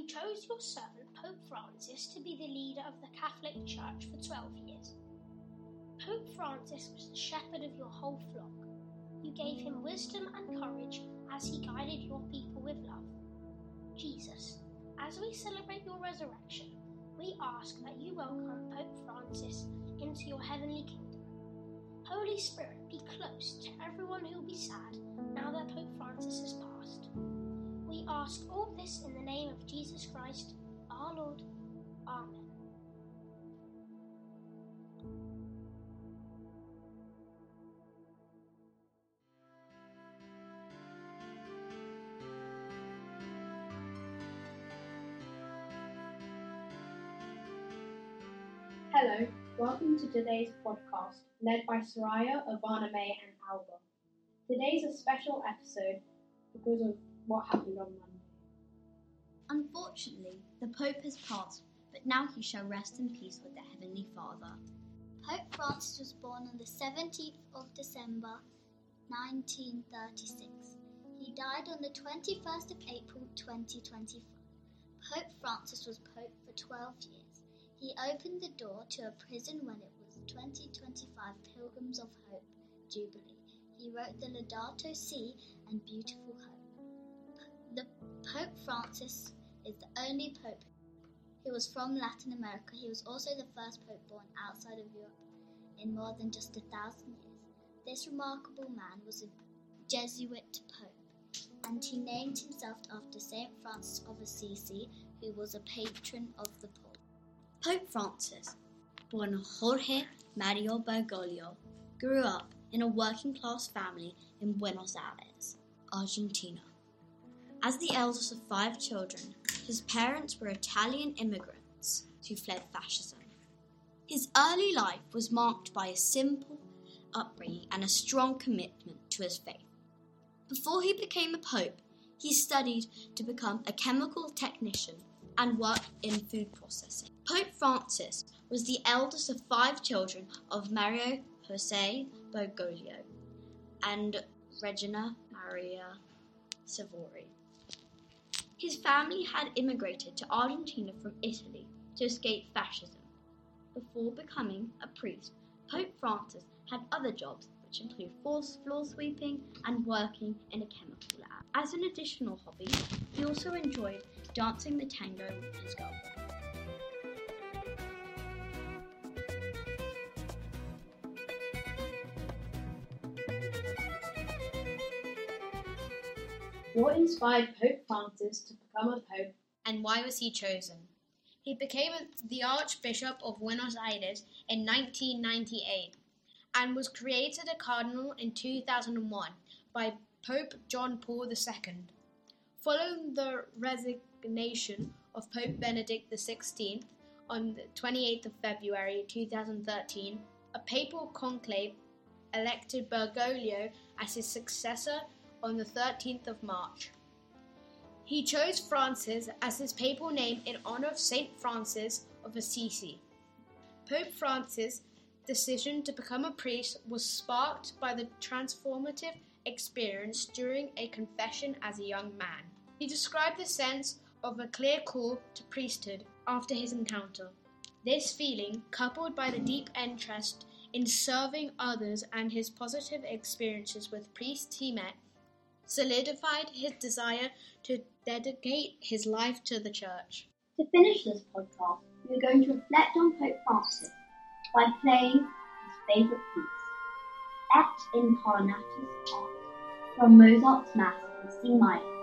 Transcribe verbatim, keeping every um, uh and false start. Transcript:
chose your son, Pope Francis, to be the leader of the Catholic Church for twelve years. Pope Francis was the shepherd of your whole flock. You gave him wisdom and courage as he guided your people with love. Jesus, as we celebrate your resurrection, we ask that you welcome Pope Francis into your heavenly kingdom. Holy Spirit, be close to everyone who will be sad now that Pope Francis has passed. We ask all this in the name of Jesus Christ, our Lord. Amen. Hello, welcome to today's podcast, led by Soraya, Ivana May and Alba. Today's a special episode because of what happened on Monday. Unfortunately, the Pope has passed, but now he shall rest in peace with the Heavenly Father. Pope Francis was born on the seventeenth of December, nineteen thirty-six. He died on the twenty-first of April, twenty twenty-five. Pope Francis was Pope for twelve years. He opened the door to a prison when it was twenty twenty-five Pilgrims of Hope Jubilee. He wrote the Laudato Si and Beautiful Hope. The Pope Francis is the only Pope who was from Latin America. He was also the first Pope born outside of Europe in more than just a thousand years. This remarkable man was a Jesuit Pope, and he named himself after Saint Francis of Assisi, who was a patron of the poor. Pope Francis, born Jorge Mario Bergoglio, grew up in a working-class family in Buenos Aires, Argentina. As the eldest of five children, his parents were Italian immigrants who fled fascism. His early life was marked by a simple upbringing and a strong commitment to his faith. Before he became a pope, he studied to become a chemical technician and worked in food processing. Pope Francis was the eldest of five children of Mario Jose Bergoglio and Regina Maria Savori. His family had immigrated to Argentina from Italy to escape fascism. Before becoming a priest, Pope Francis had other jobs which include floor sweeping and working in a chemical lab. As an additional hobby, he also enjoyed dancing the tango with his girlfriend. What inspired Pope Francis to become a pope? And why was he chosen? He became the Archbishop of Buenos Aires in nineteen ninety-eight and was created a cardinal in two thousand one by Pope John Paul the Second. Following the resignation of Pope Benedict the sixteenth on the twenty-eighth of February two thousand thirteen, a papal conclave elected Bergoglio as his successor on the thirteenth of March. He chose Francis as his papal name in honor of Saint Francis of Assisi. Pope Francis' decision to become a priest was sparked by the transformative experience during a confession as a young man. He described the sense of a clear call to priesthood after his encounter. This feeling, coupled by the deep interest in serving others and his positive experiences with priests he met, solidified his desire to dedicate his life to the Church. To finish this podcast, we are going to reflect on Pope Francis by playing his favourite piece, Et Incarnatus Ars, from Mozart's Mass in C minor.